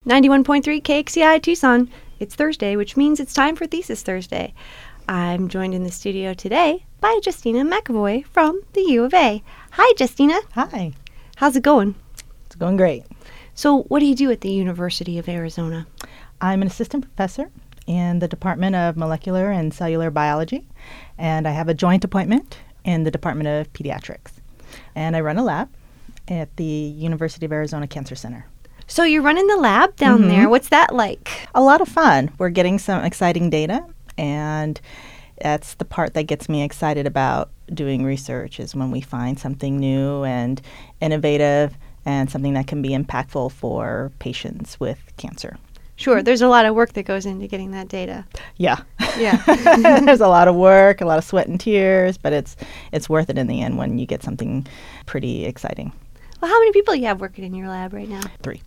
91.3 KXCI Tucson. It's Thursday, which means it's time for Thesis Thursday. I'm joined in the studio today by Justina McAvoy from the U of A. Hi, Justina. Hi. How's it going? It's going great. So what do you do at the University of Arizona? I'm an assistant professor in the Department of Molecular and Cellular Biology, and I have a joint appointment in the Department of Pediatrics. And I run a lab at the University of Arizona Cancer Center. So you're running the lab down there. What's that like? A lot of fun. We're getting some exciting data, and that's the part that gets me excited about doing research, is when we find something new and innovative and something that can be impactful for patients with cancer. Sure, there's a lot of work that goes into getting that data. Yeah. Yeah. There's a lot of work, a lot of sweat and tears, but it's worth it in the end when you get something pretty exciting. Well, how many people do you have working in your lab right now? 3.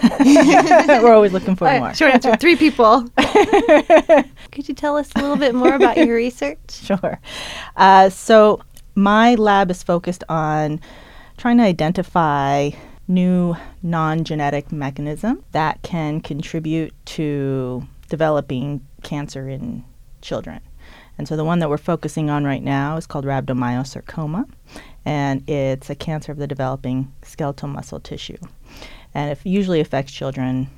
We're always looking for more. Short answer, 3 people. Could you tell us a little bit more about your research? Sure. So my lab is focused on trying to identify new non-genetic mechanism that can contribute to developing cancer in children. And so the one that we're focusing on right now is called rhabdomyosarcoma, and it's a cancer of the developing skeletal muscle tissue. And it usually affects children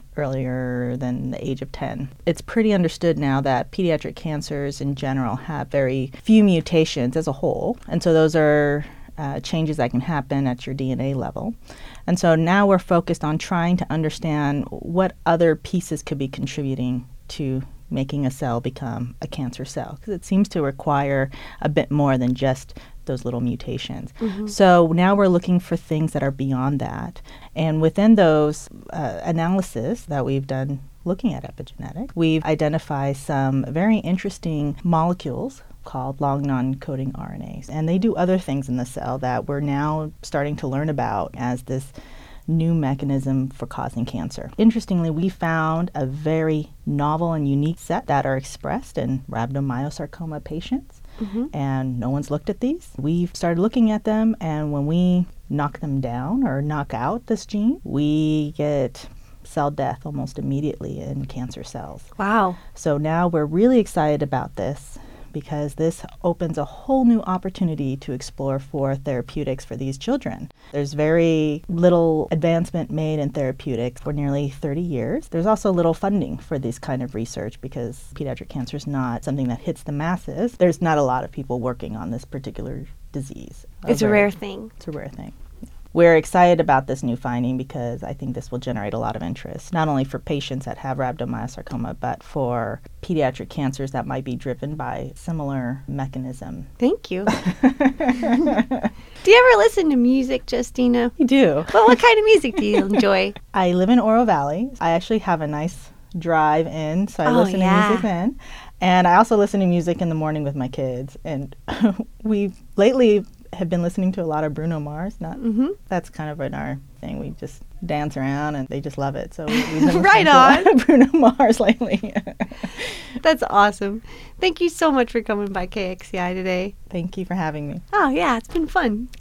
earlier than the age of 10. It's pretty understood now that pediatric cancers in general have very few mutations as a whole, and so those are changes that can happen at your DNA level. And so now we're focused on trying to understand what other pieces could be contributing to making a cell become a cancer cell, because it seems to require a bit more than just those little mutations. So now we're looking for things that are beyond that. And within those analysis that we've done looking at epigenetics, we've identified some very interesting molecules called long non-coding RNAs. And they do other things in the cell that we're now starting to learn about as this new mechanism for causing cancer. Interestingly, we found a very novel and unique set that are expressed in rhabdomyosarcoma patients, and no one's looked at these. We've started looking at them, and when we knock them down or knock out this gene, we get cell death almost immediately in cancer cells. Wow. So now we're really excited about this, because this opens a whole new opportunity to explore for therapeutics for these children. There's very little advancement made in therapeutics for nearly 30 years. There's also little funding for this kind of research because pediatric cancer is not something that hits the masses. There's not a lot of people working on this particular disease. It's a rare thing. It's a rare thing. We're excited about this new finding because I think this will generate a lot of interest, not only for patients that have rhabdomyosarcoma, but for pediatric cancers that might be driven by similar mechanism. Thank you. Do you ever listen to music, Justina? I do. Well, what kind of music do you enjoy? I live in Oro Valley. I actually have a nice drive in, so I listen to music then. And I also listen to music in the morning with my kids. And we lately have been listening to a lot of Bruno Mars. That's kind of been our thing. We just dance around and they just love it. So we've been listening Right to a lot of Bruno Mars lately. That's awesome. Thank you so much for coming by KXCI today. Thank you for having me. Oh, yeah, it's been fun.